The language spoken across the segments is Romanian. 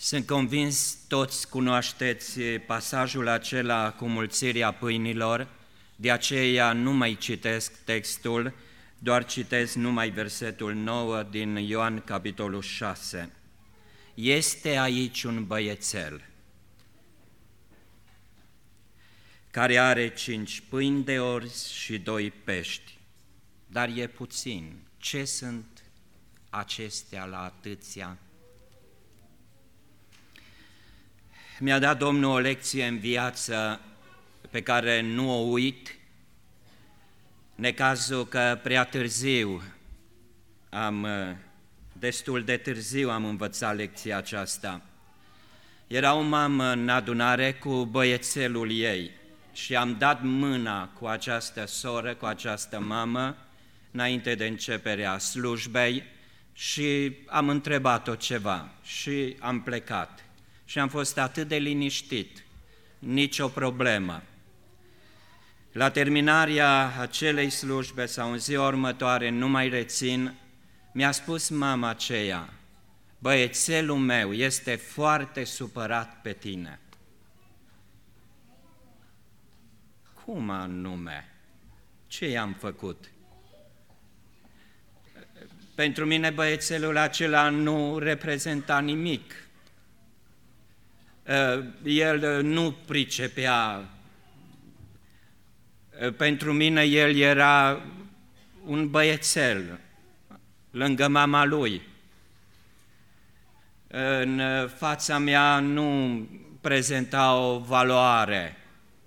Sunt convins, toți cunoașteți pasajul acela cu mulțirea pâinilor, de aceea nu mai citesc textul, doar citesc numai versetul 9 din Ioan, capitolul 6. Este aici un băiețel care are 5 pâini de orz și 2 pești, dar e puțin. Ce sunt acestea la atâția? Mi-a dat Domnul o lecție în viață pe care nu o uit, necazul că prea târziu, destul de târziu am învățat lecția aceasta. Era o mamă în adunare cu băiețelul ei și am dat mâna cu această soră, cu această mamă, înainte de începerea slujbei și am întrebat-o ceva și am plecat. Și am fost atât de liniștit, nicio problemă. La terminarea acelei slujbe sau în ziua următoare, nu mai rețin, mi-a spus mama aceea: băiețelul meu este foarte supărat pe tine. Cum anume? Ce i-am făcut? Pentru mine băiețelul acela nu reprezenta nimic. El nu pricepea. Pentru mine el era un băiețel lângă mama lui. În fața mea nu prezenta o valoare.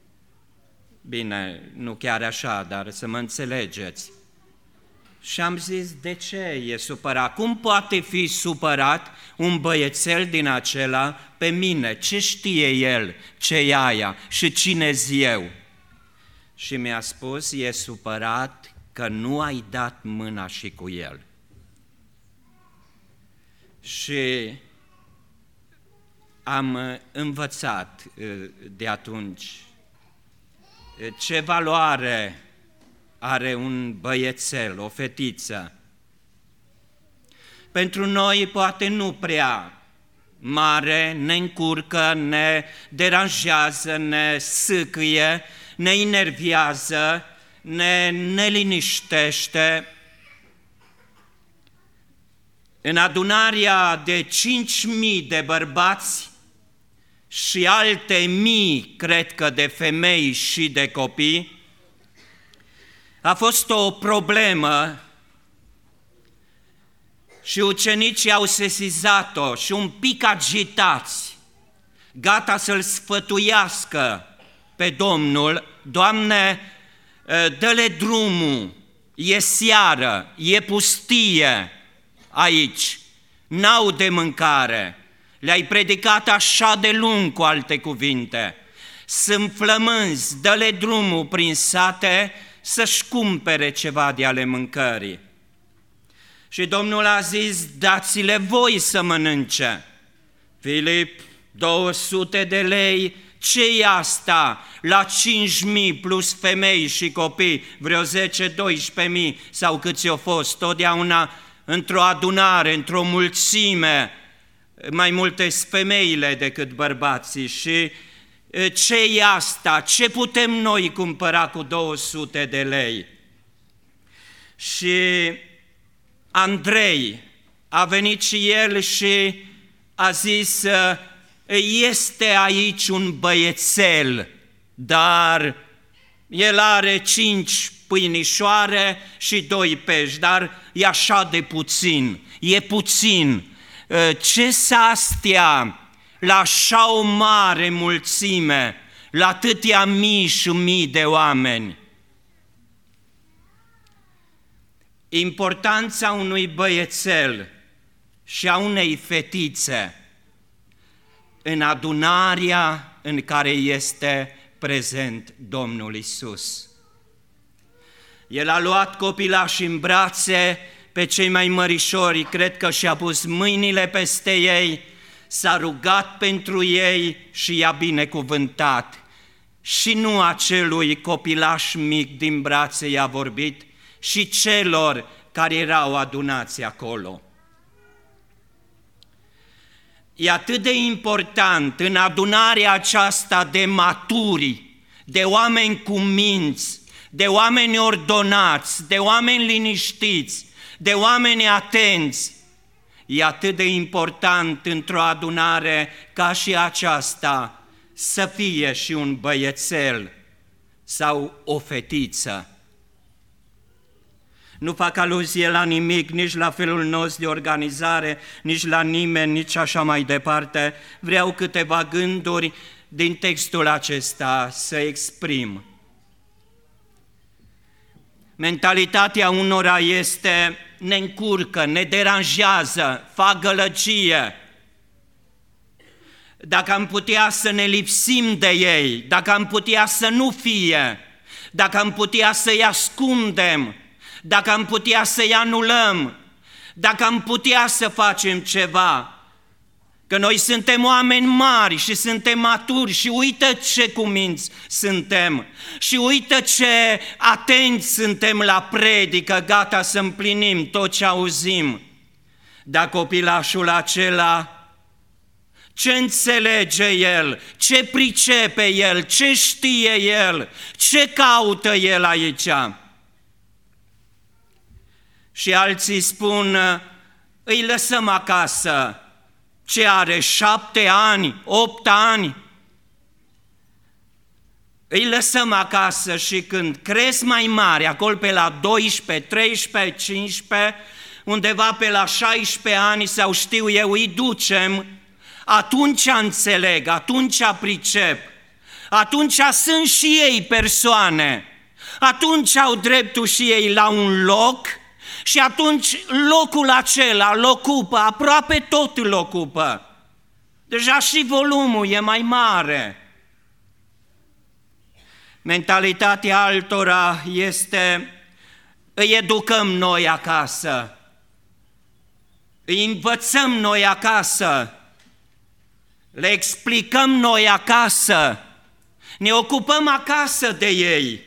Bine, nu chiar așa, dar să mă înțelegeți. Și am zis, de ce e supărat? Cum poate fi supărat un băiețel din acela pe mine? Ce știe el, ce e aia și cine-s eu? Și mi-a spus, e supărat că nu ai dat mâna și cu el. Și am învățat de atunci ce valoare are un băiețel, o fetiță. Pentru noi poate nu prea mare, ne încurcă, ne deranjează, ne sâcâie, ne enervează, ne neliniștește. În adunarea de 5.000 de bărbați și alte mii, cred că, de femei și de copii, a fost o problemă și ucenicii au sesizat-o și un pic agitați, gata să-L sfătuiască pe Domnul: Doamne, dă-le drumul, e seară, e pustie aici, n-au de mâncare. Le-ai predicat așa de lung, cu alte cuvinte. Sunt flămânzi, dă-le drumul prin sate să-și cumpere ceva de ale mâncării. Și Domnul a zis, dați-le voi să mănânce. Filip, 200 de lei, ce-i asta? La 5.000 plus femei și copii, vreo 10-12.000 sau câți au fost, totdeauna într-o adunare, într-o mulțime, mai multe femeile decât bărbații. Și ce-i asta? Ce putem noi cumpăra cu 200 de lei? Și Andrei a venit și el și a zis, este aici un băiețel, dar el are 5 pâinișoare și 2 pești, dar e așa de puțin, e puțin. Ce s-astea la așa o mare mulțime, la atâtea mii și mii de oameni? Importanța unui băiețel și a unei fetițe în adunarea în care este prezent Domnul Iisus. El a luat copilașii în brațe, pe cei mai mărișori, cred că și-a pus mâinile peste ei, s-a rugat pentru ei și i-a binecuvântat. Și nu acelui copilaș mic din brațe i-a vorbit, și celor care erau adunați acolo. E atât de important în adunarea aceasta de maturi, de oameni cu minți, de oameni ordonați, de oameni liniștiți, de oameni atenți. E atât de important într-o adunare ca și aceasta să fie și un băiețel sau o fetiță. Nu fac aluzie la nimic, nici la felul nostru de organizare, nici la nimeni, nici așa mai departe. Vreau câteva gânduri din textul acesta să exprim. Mentalitatea unora este: ne încurcă, ne deranjează, fac gălăgie. Dacă am putea să ne lipsim de ei, dacă am putea să nu fie, dacă am putea să-i ascundem, dacă am putea să-i anulăm, dacă am putea să facem ceva, că noi suntem oameni mari și suntem maturi și uită ce cuminți suntem și uită ce atenți suntem la predică, gata să împlinim tot ce auzim. Dar copilașul acela, ce înțelege el, ce pricepe el, ce știe el, ce caută el aici? Și alții spun: îi lăsăm acasă. Ce are, 7 ani, 8 ani? Îi lăsăm acasă și când cresc mai mari, acolo pe la 12, 13, 15, undeva pe la 16 ani sau știu eu, îi ducem, atunci înțeleg, atunci pricep, atunci sunt și ei persoane, atunci au dreptul și ei la un loc și atunci locul acela îl ocupă, aproape tot îl ocupă. Deja și volumul e mai mare. Mentalitatea altora este: îi educăm noi acasă, îi învățăm noi acasă, le explicăm noi acasă, ne ocupăm acasă de ei.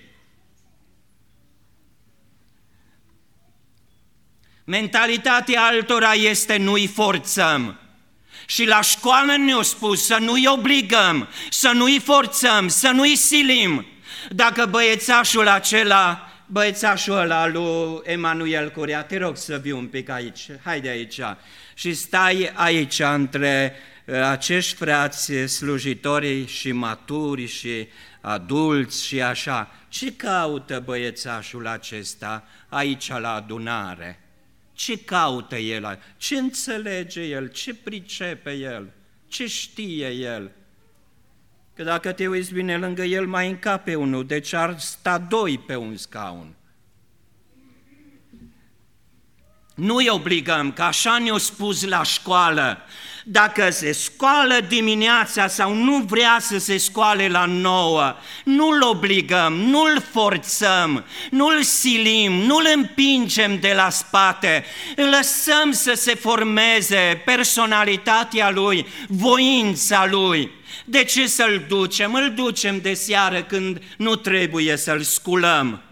Mentalitatea altora este: nu-i forțăm. Și la școală ne-au spus să nu-i obligăm, să nu-i forțăm, să nu-i silim. Dacă băiețașul ăla lui Emanuel Curea, te rog să vii un pic aici, haide aici, și stai aici între acești frați slujitori și maturi și adulți și așa. Ce caută băiețașul acesta aici la adunare? Ce caută el? Ce înțelege el? Ce pricepe el? Ce știe el? Că dacă te uiți bine lângă el, mai încape unul, deci ar sta 2 pe un scaun. Nu-i obligăm, că așa ne-au spus la școală. Dacă se scoală dimineața sau nu vrea să se scoale la 9, nu-l obligăm, nu-l forțăm, nu-l silim, nu-l împingem de la spate, îl lăsăm să se formeze personalitatea lui, voința lui. De ce să-l ducem? Îl ducem de seară când nu trebuie să-l sculăm.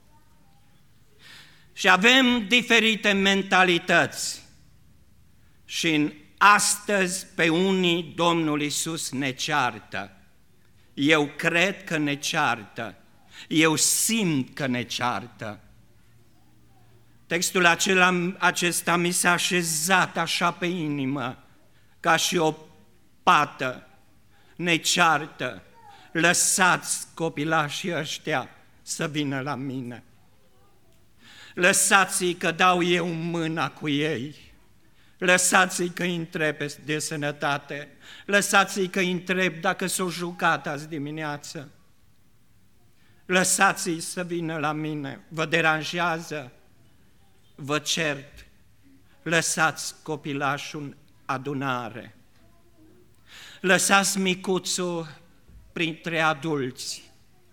Și avem diferite mentalități și astăzi pe unii Domnul Iisus ne ceartă. Eu cred că ne ceartă, eu simt că ne ceartă. Textul acesta mi s-a așezat așa pe inimă, ca și o pată. Ne ceartă, lăsați copilașii ăștia să vină la mine. Lăsați-i că dau eu mâna cu ei, lăsați-i că îi întreb de sănătate, lăsați-i că îi întreb dacă s-au jucat azi dimineață, lăsați-i să vină la mine, vă deranjează, vă cert, lăsați copilașul în adunare, lăsați micuțul printre adulți,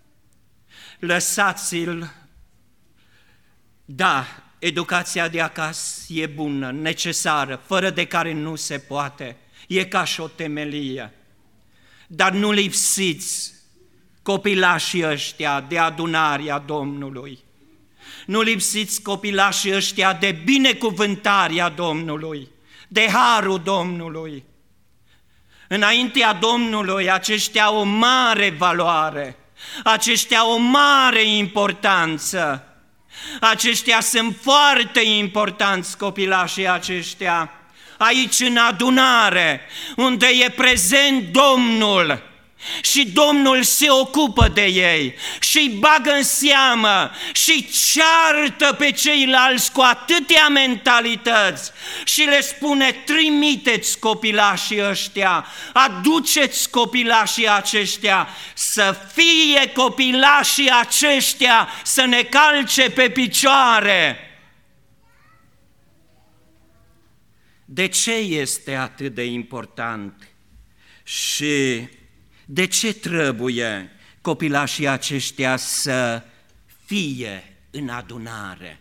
lăsați-l. Da, educația de acasă e bună, necesară, fără de care nu se poate, e ca și o temelie. Dar nu lipsiți copilașii ăștia de adunarea Domnului, nu lipsiți copilașii ăștia de binecuvântarea Domnului, de harul Domnului. Înaintea Domnului aceștia au o mare valoare, aceștia au o mare importanță, aceștia sunt foarte importanți, copilașii aceștia. Aici în adunare, unde e prezent Domnul și Domnul se ocupă de ei și îi bagă în seamă și ceartă pe ceilalți cu atâtea mentalități și le spune: trimiteți copilașii ăștia, aduceți copilașii aceștia, să fie copilașii aceștia să ne calce pe picioare. De ce este atât de important și de ce trebuie copilașii aceștia să fie în adunare?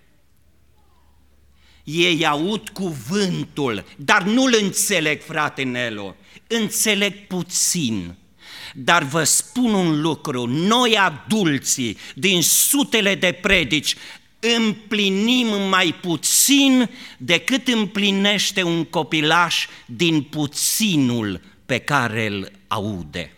Ei aud cuvântul, dar nu-l înțeleg, frate Nelu, înțeleg puțin. Dar vă spun un lucru, noi adulții din sutele de predici împlinim mai puțin decât împlinește un copilaș din puținul pe care îl aude.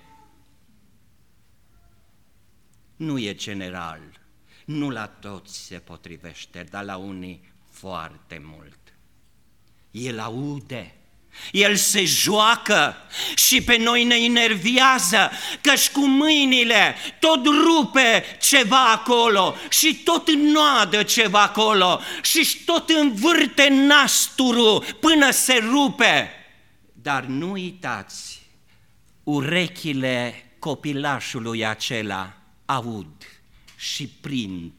Nu e general, nu la toți se potrivește, dar la unii foarte mult. El aude, el se joacă și pe noi ne enervează că-și cu mâinile tot rupe ceva acolo și tot înnoadă ceva acolo și tot învârte nasturul până se rupe. Dar nu uitați, urechile copilașului acela aud și prind.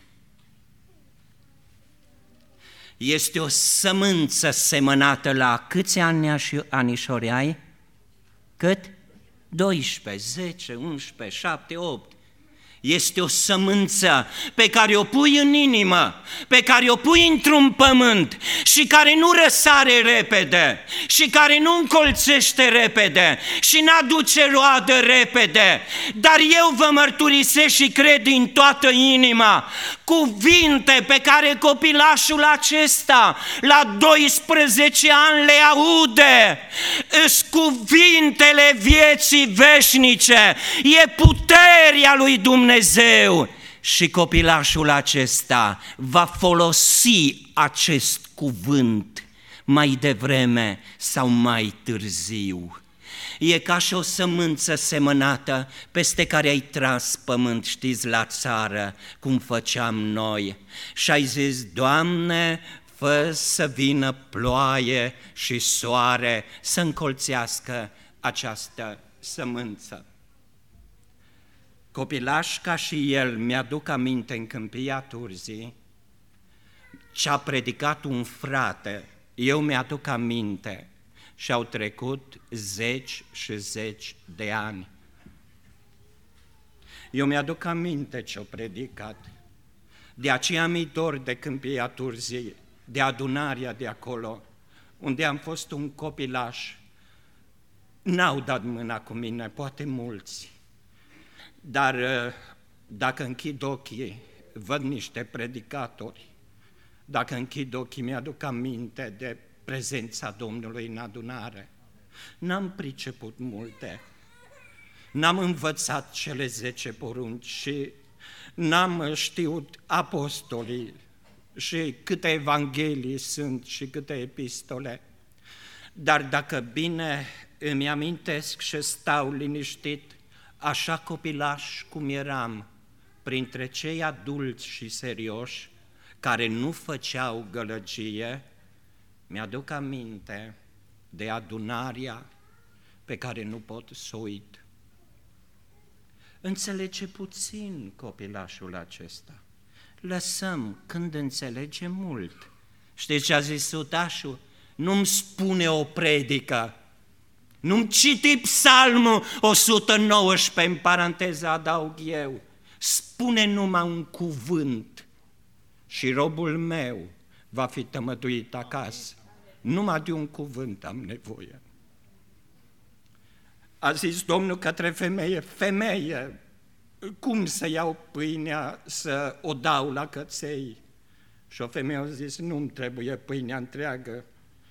Este o sămânță semănată la câți anișori ai? Cât? 12, 10, 11, 7, 8. Este o sămânță pe care o pui în inimă, pe care o pui într-un pământ și care nu răsare repede și care nu încolțește repede și n-aduce roadă repede. Dar eu vă mărturisesc și cred din toată inima, cuvinte pe care copilașul acesta la 12 ani le aude, îs cuvintele vieții veșnice, e puterea lui Dumnezeu. Și copilașul acesta va folosi acest cuvânt mai devreme sau mai târziu. E ca și o sămânță semănată peste care ai tras pământ, știți, la țară, cum făceam noi. Și ai zis: Doamne, fă să vină ploaie și soare să încolțească această sămânță. Copilaș ca și el, mi-aduc aminte în Câmpia Turzii, ce-a predicat un frate, eu mi-aduc aminte, și au trecut 10 și 10 de ani. Eu mi-aduc aminte ce-a predicat, de aceea mi-i dor de Câmpia Turzii, de adunarea de acolo, unde am fost un copilaș. N-au dat mâna cu mine, poate mulți. Dar dacă închid ochii, văd niște predicatori. Dacă închid ochii, mi-aduc aminte de prezența Domnului în adunare. N-am priceput multe, n-am învățat cele 10 porunci și n-am știut apostolii și câte evanghelii sunt și câte epistole. Dar dacă bine îmi amintesc și stau liniștit, așa copilaș cum eram, printre cei adulți și serioși, care nu făceau gălăgie, mi-aduc aminte de adunarea pe care nu pot să o uit. Înțelege puțin copilașul acesta. Lăsăm când înțelege mult. Știți ce a zis sutașul? Nu-mi spune o predică, nu-mi citi Psalmul 119, în paranteză adaug eu, spune numai un cuvânt și robul meu va fi tămăduit acasă. Numai de un cuvânt am nevoie. A zis Domnul către femeie: femeie, cum să iau pâinea să o dau la căței? Și o femeie a zis: nu-mi trebuie pâinea întreagă,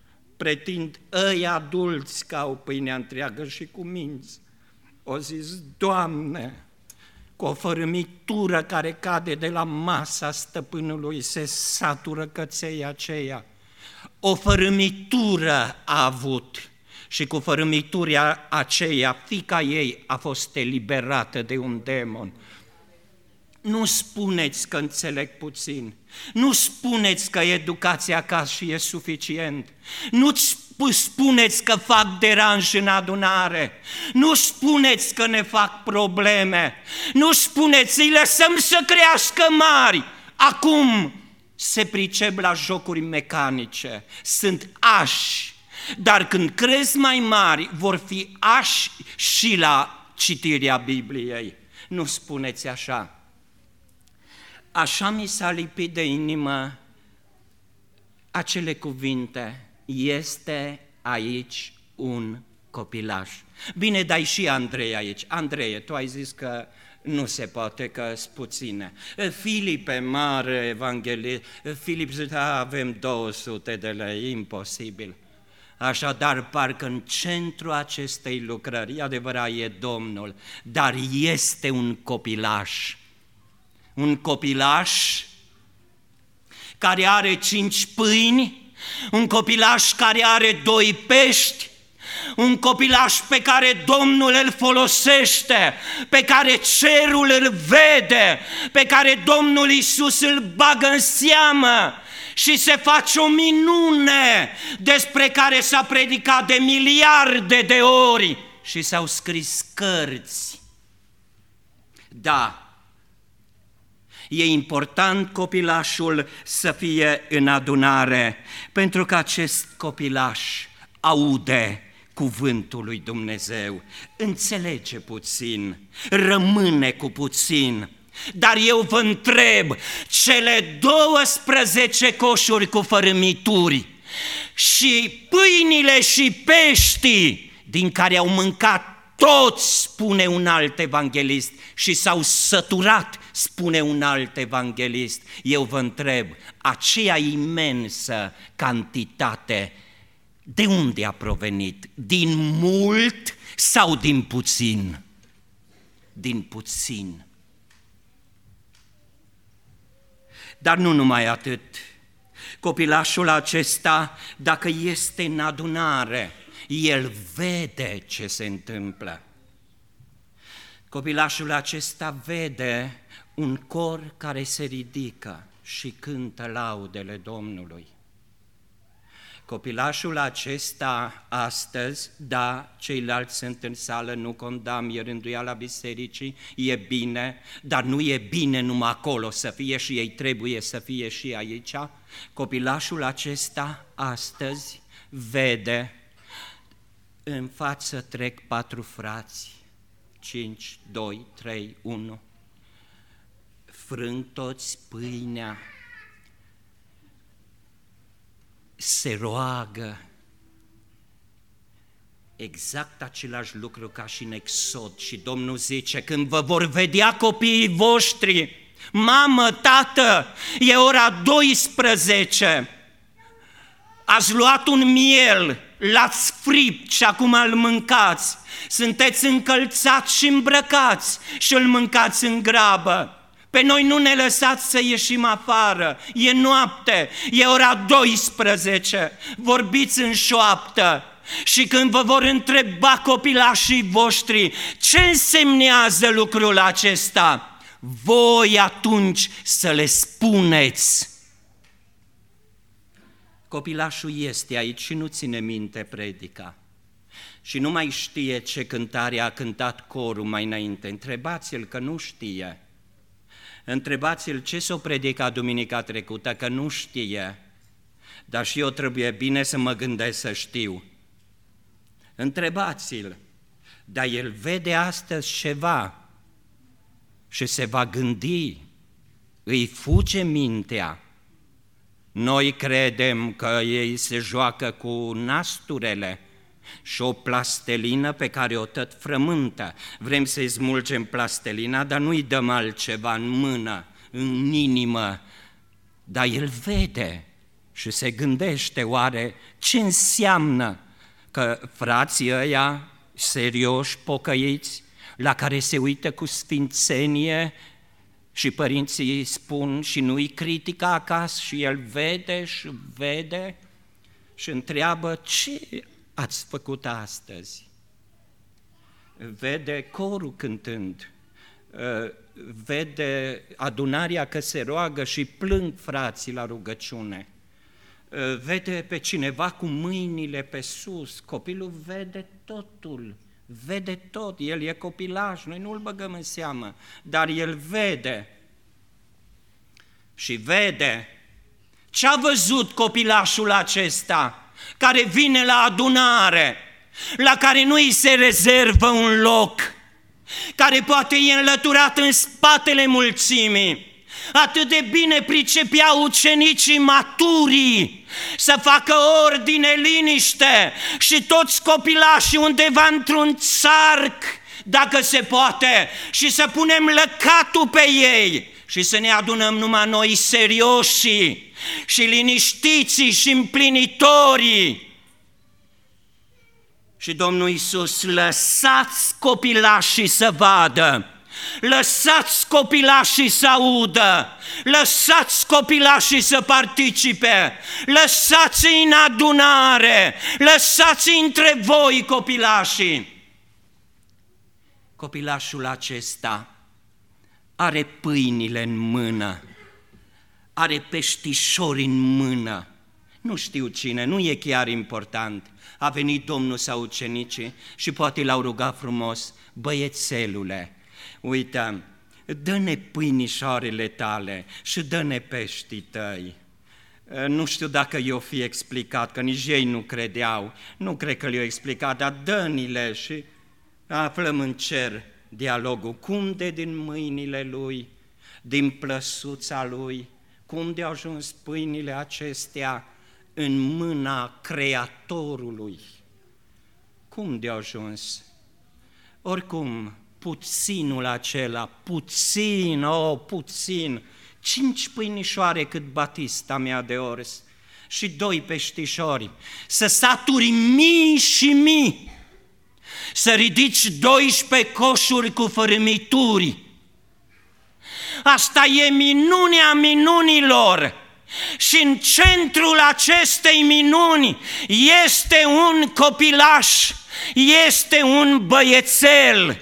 pretind ei adulți că au pâinea întreagă și cu minți. O zis, Doamne, cu o fărâmitură care cade de la masa stăpânului se satură căței aceea. O fărâmitură a avut și cu fărâmitura aceea fiica ei a fost eliberată de un demon. Nu spuneți că înțeleg puțin, nu spuneți că educația acasă e suficient, nu spuneți că fac deranj în adunare, nu spuneți că ne fac probleme, nu spuneți îi lăsăm să crească mari. Acum se pricep la jocuri mecanice, sunt ași, dar când cresc mai mari vor fi ași și la citirea Bibliei. Nu spuneți așa. Așa mi s-a lipit de inimă acele cuvinte, este aici un copilaș. Bine, dai și Andrei aici. Andrei, tu ai zis că nu se poate, că sunt puține. Filipe, mare evanghelist, Filip zice, avem 200 de lei, imposibil. Așadar, parcă în centrul acestei lucrări, adevărat e Domnul, dar este un copilaș. Un copilaș care are 5 pâini, un copilaș care are 2 pești, un copilaș pe care Domnul îl folosește, pe care cerul îl vede, pe care Domnul Iisus îl bagă în seamă și se face o minune despre care s-a predicat de miliarde de ori și s-au scris cărți. Da, e important copilașul să fie în adunare, pentru că acest copilaș aude cuvântul lui Dumnezeu, înțelege puțin, rămâne cu puțin. Dar eu vă întreb, cele 12 coșuri cu fărâmituri și pâinile și peștii din care au mâncat toți, spune un alt evanghelist, și s-au săturat, spune un alt evanghelist, eu vă întreb, aceea imensă cantitate, de unde a provenit? Din mult sau din puțin? Din puțin. Dar nu numai atât, copilașul acesta, dacă este în adunare, el vede ce se întâmplă. Copilașul acesta vede un cor care se ridică și cântă laudele Domnului. Copilașul acesta astăzi, da, ceilalți sunt în sală, nu condamn, e rânduiala bisericii, e bine, dar nu e bine numai acolo să fie și ei trebuie să fie și aici. Copilașul acesta astăzi vede, în față trec 4 frați, 5, 2, 3, 1, frâng toți pâinea, se roagă, exact același lucru ca și în Exod. Și Domnul zice, când vă vor vedea copiii voștri, mamă, tată, e ora 12, ați luat un miel, l-ați fript și acum îl mâncați, sunteți încălțați și îmbrăcați și îl mâncați în grabă. Pe noi nu ne lăsați să ieșim afară, e noapte, e ora 12, vorbiți în șoaptă și când vă vor întreba copilașii voștri ce însemnează lucrul acesta, voi atunci să le spuneți. Copilașul este aici și nu ține minte predica și nu mai știe ce cântare a cântat corul mai înainte, întrebați-l că nu știe. Întrebați-l ce s-o predica duminica trecută, că nu știe, dar și eu trebuie bine să mă gândesc să știu. Întrebați-l, dar el vede astăzi ceva și se va gândi, îi fuge mintea. Noi credem că ei se joacă cu nasturele și o plastelină pe care o tot frământă. Vrem să-i smulgem plastelina, dar nu-i dăm altceva în mână, în inimă. Dar el vede și se gândește oare ce înseamnă că frații ăia serioși, pocăiți, la care se uită cu sfințenie și părinții îi spun și nu îi critică acasă și el vede și vede și întreabă ce ați făcut astăzi? Vede corul cântând, vede adunarea că se roagă și plâng frații la rugăciune, vede pe cineva cu mâinile pe sus, copilul vede totul, vede tot, el e copilaș, noi nu îl băgăm în seamă, dar el vede și vede. Ce a văzut copilașul acesta care vine la adunare, la care nu îi se rezervă un loc, care poate e înlăturat în spatele mulțimii? Atât de bine pricepeau ucenicii maturii să facă ordine, liniște și toți copilașii undeva într-un țarc, dacă se poate, și să punem lăcatul pe ei și să ne adunăm numai noi serioșii și liniștiții și împlinitorii. Și Domnul Iisus: lăsați copilașii să vadă, lăsați copilașii să audă, lăsați copilașii să participe, lăsați-i în adunare, lăsați-i între voi copilașii. Copilașul acesta are pâinile în mână, are peștișori în mână, nu știu cine, nu e chiar important. A venit Domnul sau ucenicii și poate l-au rugat frumos: băiețelule, uite, dă-ne pâinișoarele tale și dă-ne peștii tăi. Nu știu dacă i-o fi explicat, că nici ei nu credeau, nu cred că le-o explicat, dar dă-ni-le și aflăm în cer dialogul. Cum de din mâinile lui, din plăsuța lui, cum de au ajuns pâinile acestea în mâna Creatorului? Cum de-a ajuns? Oricum, puținul acela, puțin, puțin, 5 pâinișoare cât batista mea de ors și 2 peștișori, să saturi mii și mii, să ridici 12 coșuri cu fărâmituri. Asta e minunea minunilor. Și în centrul acestei minuni este un copilaș, este un băiețel.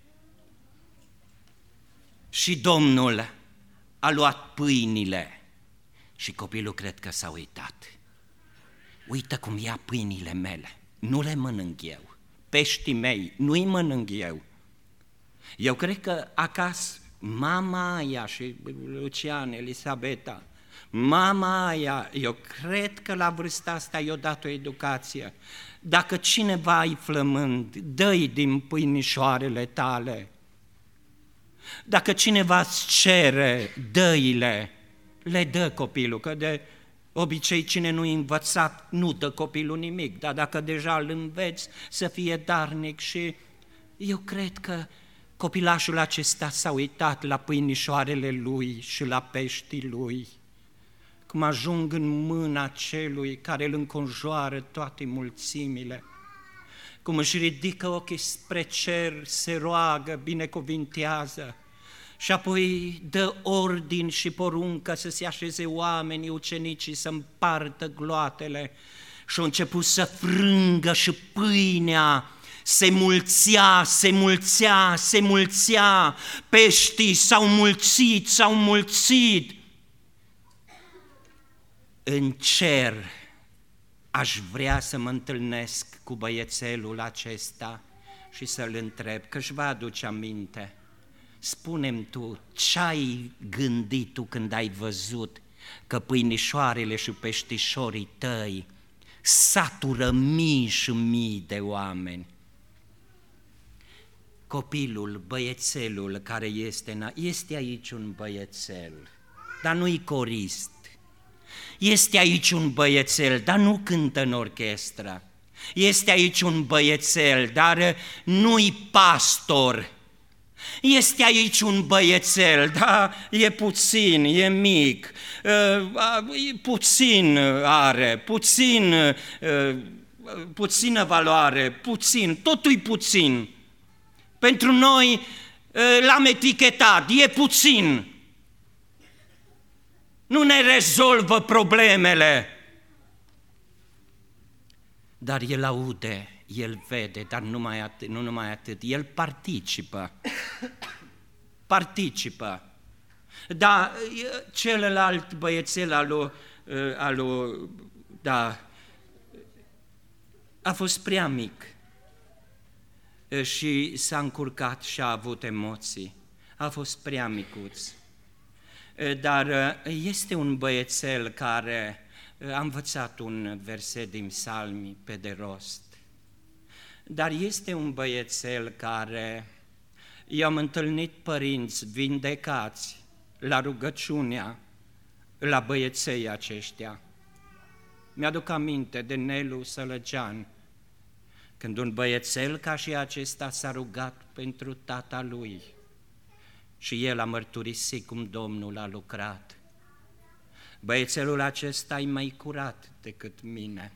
Și Domnul a luat pâinile și copilul cred că s-a uitat. Uită cum ia pâinile mele, nu le mănânc eu, peștii mei nu-i mănânc eu. Eu cred că acasă mama aia și Lucian, Elisabeta, mama aia, eu cred că la vârsta asta i-a dat o educație. Dacă cineva îi flămând, dă-i din pâinișoarele tale. Dacă cineva îți cere, dă-i-le, le dă copilul, că de obicei cine nu-i învățat nu dă copilul nimic, dar dacă deja îl înveți să fie darnic. Și eu cred că copilașul acesta s-a uitat la pâinișoarele lui și la peștii lui, cum ajung în mâna celui care îl înconjoară toate mulțimile, cum își ridică ochii spre cer, se roagă, binecuvintează și apoi dă ordin și poruncă să se așeze oamenii, ucenicii, să împartă gloatele și au început să frângă și pâinea se mulțea, se mulțea, se mulțea, peștii s-au mulțit. În cer aș vrea să mă întâlnesc cu băiețelul acesta și să-l întreb, că își va aduce aminte. Spune-mi tu, ce-ai gândit tu când ai văzut că pâinișoarele și peștișorii tăi satură mii și mii de oameni? Copilul, băiețelul care este aici un băiețel, dar nu-i corist. Este aici un băiețel, dar nu cântă în orchestră. Este aici un băiețel, dar nu-i pastor. Este aici un băiețel, da, e puțin, e mic, puțin are, puțină valoare, puțin, totul-i puțin. Pentru noi l-am etichetat, e puțin. Nu ne rezolvă problemele. Dar el aude, el vede, dar nu numai atât, el participă. Participă. Da, celălalt băiețel a fost prea mic și s-a încurcat și a avut emoții. A fost prea micuț. Dar este un băiețel care a învățat un verset din Psalmi pe de rost. Dar este un băiețel care i-am întâlnit părinți vindecați la rugăciunea la băieței aceștia. Mi-aduc aminte de Nelu Sălăgean, când un băiețel ca și acesta s-a rugat pentru tata lui și el a mărturisit cum Domnul a lucrat. Băiețelul acesta e mai curat decât mine.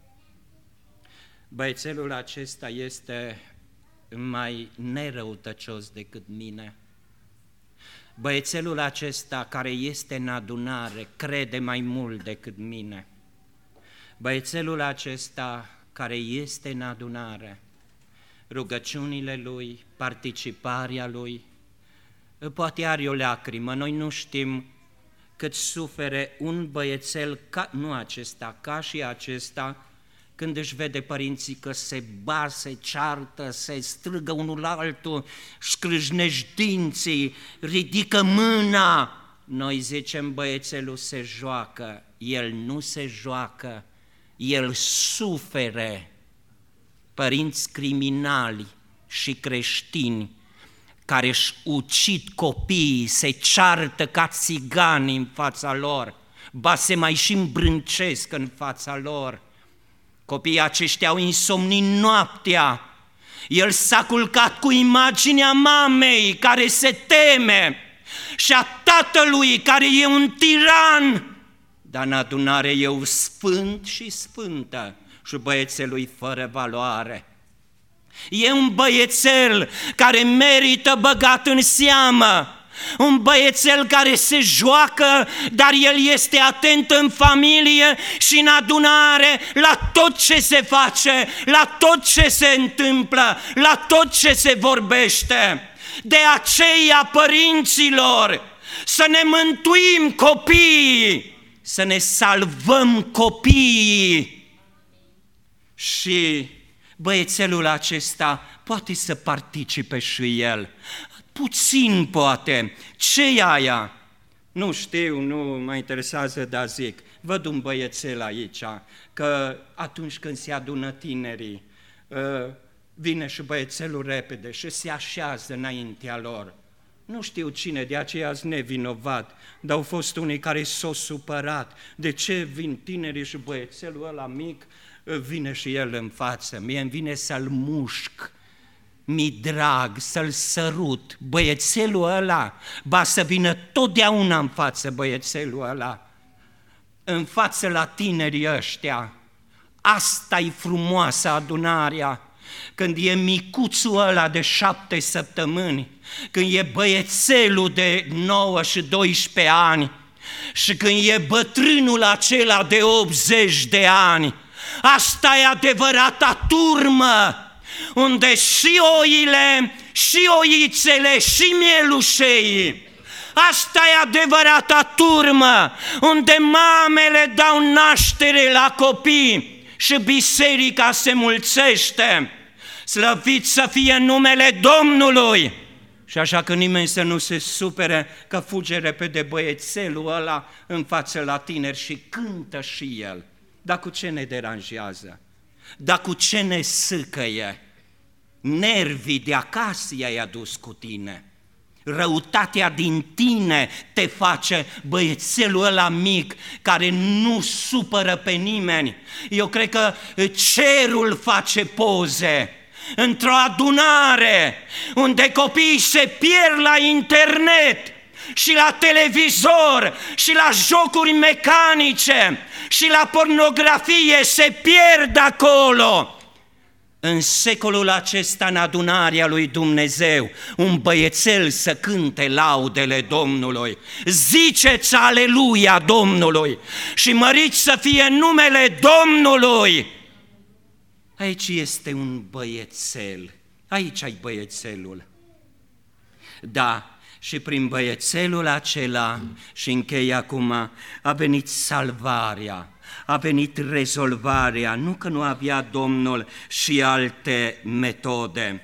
Băiețelul acesta este mai nerăutăcios decât mine. Băiețelul acesta care este în adunare crede mai mult decât mine. Băiețelul acesta care este în adunare, rugăciunile lui, participarea lui, poate are o lacrimă, noi nu știm cât sufere un băiețel, ca și acesta, când își vede părinții că se bat, se ceartă, se strigă unul la altul, scrâșnești dinții, ridică mâna. Noi zicem băiețelul se joacă, el nu se joacă, el sufere. Părinți criminali și creștini care își ucid copiii, se ceartă ca țigani în fața lor, ba se mai și îmbrâncesc în fața lor. Copiii aceștia au insomnii noaptea. El s-a culcat cu imaginea mamei care se teme și a tatălui care e un tiran, dar în adunare eu sfânt și sfântă și băiețelui fără valoare. E un băiețel care merită băgat în seamă, un băiețel care se joacă, dar el este atent în familie și în adunare la tot ce se face, la tot ce se întâmplă, la tot ce se vorbește. De aceea, părinților, să ne mântuim copiii, să ne salvăm copiii. Și băiețelul acesta poate să participe și el. Puțin poate. Ce-i aia? Nu știu, nu mă interesează, dar zic, văd un băiețel aici, că atunci când se adună tinerii, vine și băiețelul repede și se așează înaintea lor. Nu știu cine, de aceea ați nevinovat, dar au fost unii care s-au supărat. De ce vin tinerii și băiețelul ăla mic vine și el în față? Mie îmi vine să-l mușc, mi drag, să-l sărut. Băiețelul ăla, ba să vină totdeauna în față băiețelul ăla, în față la tinerii ăștia. Asta-i frumoasă adunarea, când e micuțul ăla de 7 săptămâni, când e băiețelul de 9 și 12 ani și când e bătrânul acela de 80 de ani. Asta e adevărata turmă, unde și oile, și oițele, și mielușeii. Asta e adevărata turmă, unde mamele dau naștere la copii și biserica se mulțește. Slăvit să fie numele Domnului! Și așa că nimeni să nu se supere că fuge repede băiețelul ăla în față la tineri și cântă și el. Dar cu ce ne deranjează? Dar cu ce ne sâcăie? Nervii de acasă i-ai adus cu tine. Răutatea din tine te face băiețelul ăla mic care nu supără pe nimeni. Eu cred că cerul face poze. într-o adunare unde copiii se pierd la internet și la televizor și la jocuri mecanice și la pornografie, se pierd acolo. În secolul acesta, în adunarea lui Dumnezeu, un băiețel să cânte laudele Domnului. Ziceți aleluia Domnului și măriți să fie numele Domnului. Aici este un băiețel, aici ai băiețelul. Da, și prin băiețelul acela, și închei acum, a venit salvarea. A venit rezolvarea, nu că nu avea Domnul și alte metode,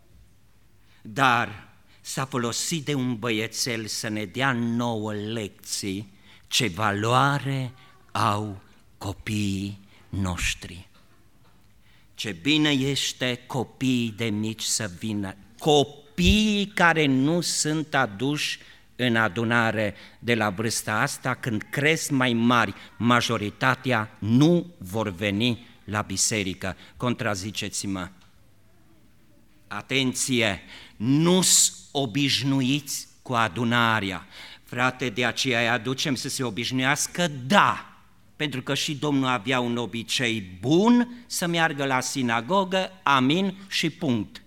dar s-a folosit de un băiețel să ne dea nouă lecții ce valoare au copiii noștri. Ce bine este copiii de mici să vină, copiii care nu sunt aduși în adunare de la vârsta asta, când cresc mai mari, majoritatea nu vor veni la biserică. Contraziceți-mă. Atenție, nu-s obișnuiți cu adunarea. Frate, de aceea îi aducem să se obișnuiască? Da, pentru că și Domnul avea un obicei bun să meargă la sinagogă, amin și punct.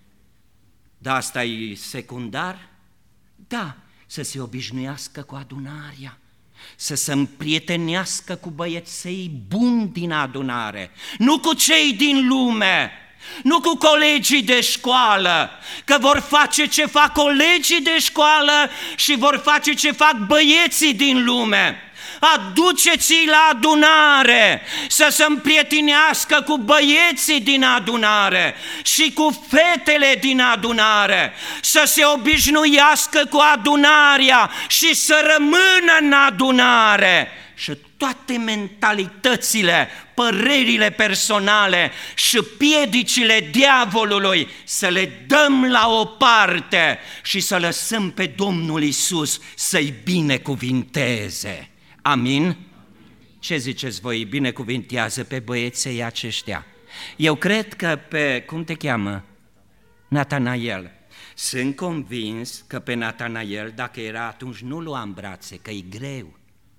Dar asta e secundar? Da. Să se obișnuiască cu adunarea, să se împrietenească cu băieței buni din adunare, nu cu cei din lume, nu cu colegii de școală, că vor face ce fac colegii de școală și vor face ce fac băieții din lume. Aduceți-i la adunare, să se împrietinească cu băieții din adunare și cu fetele din adunare, să se obișnuiască cu adunarea și să rămână în adunare. Și toate mentalitățile, părerile personale și piedicile diavolului să le dăm la o parte și să lăsăm pe Domnul Iisus să-i binecuvinteze. Amin? Ce ziceți voi? Binecuvintează pe băieței aceștia. Eu cred că pe, cum te cheamă? Natanael. Sunt convins că pe Natanael, dacă era atunci, nu lua în brațe, că e greu.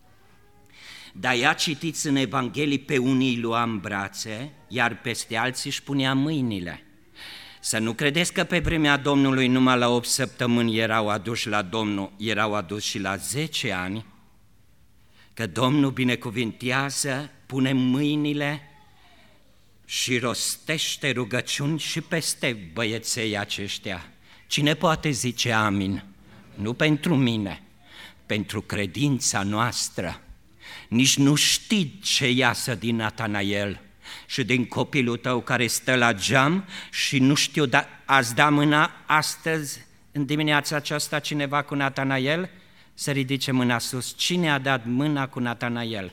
Dar ea citiți în Evanghelii, pe unii îi lua în brațe, iar peste alții își punea mâinile. Să nu credeți că pe vremea Domnului numai la 8 săptămâni erau aduși la Domnul, erau aduși și la 10 ani, că Domnul binecuvintează, pune mâinile și rostește rugăciuni și peste băieței aceștia. Cine poate zice amin? Nu pentru mine, pentru credința noastră. Nici nu știi ce iasă din Natanael și din copilul tău care stă la geam și nu știu, dar ați da mâna astăzi, în dimineața aceasta, cineva cu Natanael? Să ridice mâna sus. Cine a dat mâna cu Natanael?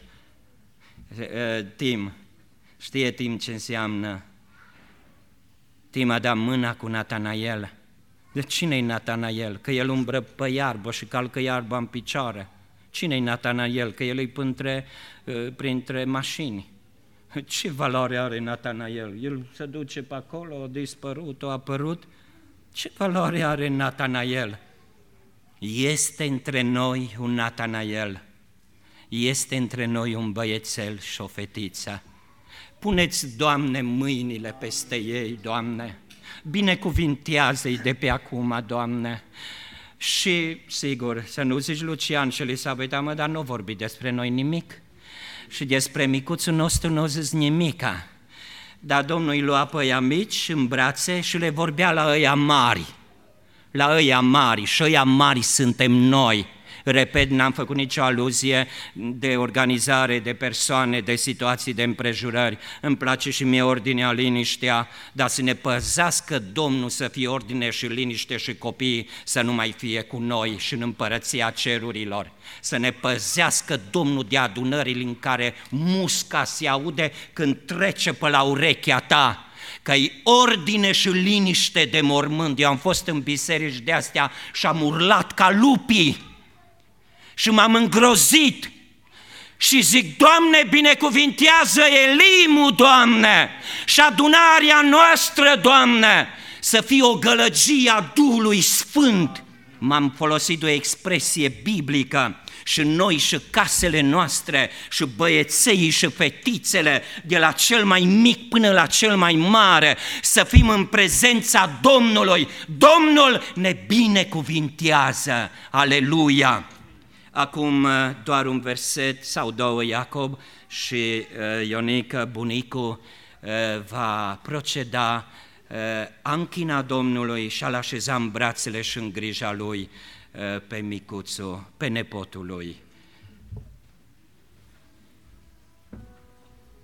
Tim. Știe Tim ce înseamnă? Tim a dat mâna cu Natanael. De cine-i Natanael? Că el umbră pe iarbă și calcă iarba în picioare. Cine-i Natanael? Că el e printre mașini. Ce valoare are Natanael? El se duce pe acolo, a dispărut, a apărut. Ce valoare are Natanael? Este între noi un Natanael, este între noi un băiețel și o fetiță. Puneți, Doamne, mâinile peste ei, Doamne, binecuvintează-i de pe acum, Doamne. Și, sigur, să nu zici Lucian și Elisabeta, mă, dar nu vorbi despre noi nimic și despre micuțul nostru nu zis nimica. Dar Domnul îi lua pe ăia mici în brațe și le vorbea la ăia mari. La ăia mari, și ăia mari suntem noi. Repet, n-am făcut nicio aluzie de organizare, de persoane, de situații, de împrejurări. Îmi place și mie ordinea, liniștea, dar să ne păzească Domnul să fie ordine și liniște și copiii să nu mai fie cu noi și în împărăția cerurilor. Să ne păzească Domnul de adunările în care musca se aude când trece pe la urechea ta, că-i ordine și liniște de mormânt. Eu am fost în biserici de astea și am urlat ca lupii și m-am îngrozit și zic, Doamne, binecuvintează Elimul, Doamne, și adunarea noastră, Doamne, să fie o gălăgie a Duhului Sfânt. M-am folosit de o expresie biblică și noi și casele noastre și băieței și fetițele, de la cel mai mic până la cel mai mare, să fim în prezența Domnului. Domnul ne binecuvintează, aleluia! Acum doar un verset sau două, Iacob și Ionica, bunicul, va proceda, a închina Domnului și a-l așeza în brațele și în grija lui pe micuțul, pe nepotul lui.